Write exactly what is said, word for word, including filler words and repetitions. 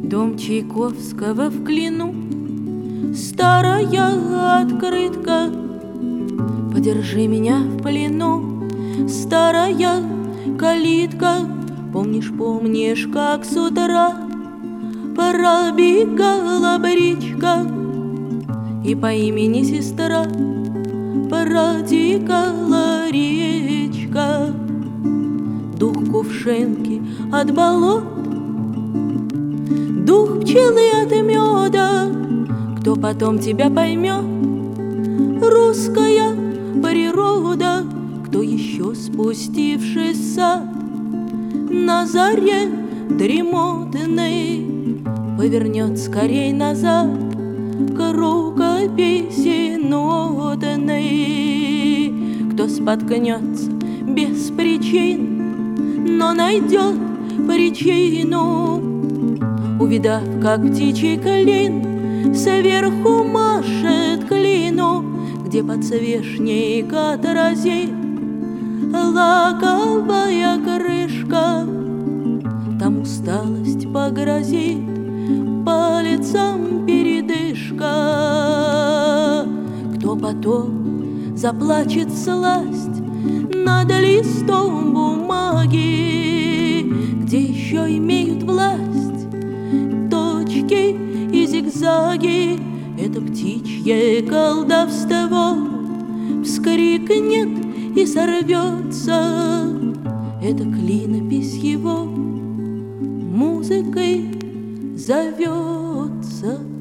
Дом Чайковского в Клину, старая открытка. Подержи меня в плену, старая калитка. Помнишь, помнишь, как с утра пробегала бричка, и по имени сестра протекала речка. Дух кувшинки от болот, дух пчелы от меда. Кто потом тебя поймет? Русская природа. Кто еще, спустившись в сад на заре дремотной, повернет скорей назад к рукописи нотной? Кто споткнется без причин, но найдет причину, увидав, как птичий клин сверху машет клину, где подсвечник отразит лаковая крышка. Там усталость погрозит, пальцам передышка. Кто потом заплачет сласть над листом бумаги, где еще имеют власть точки и зигзаги. Это птичье колдовство вскрикнет и сорвется. Это клинопись его музыкой зовется.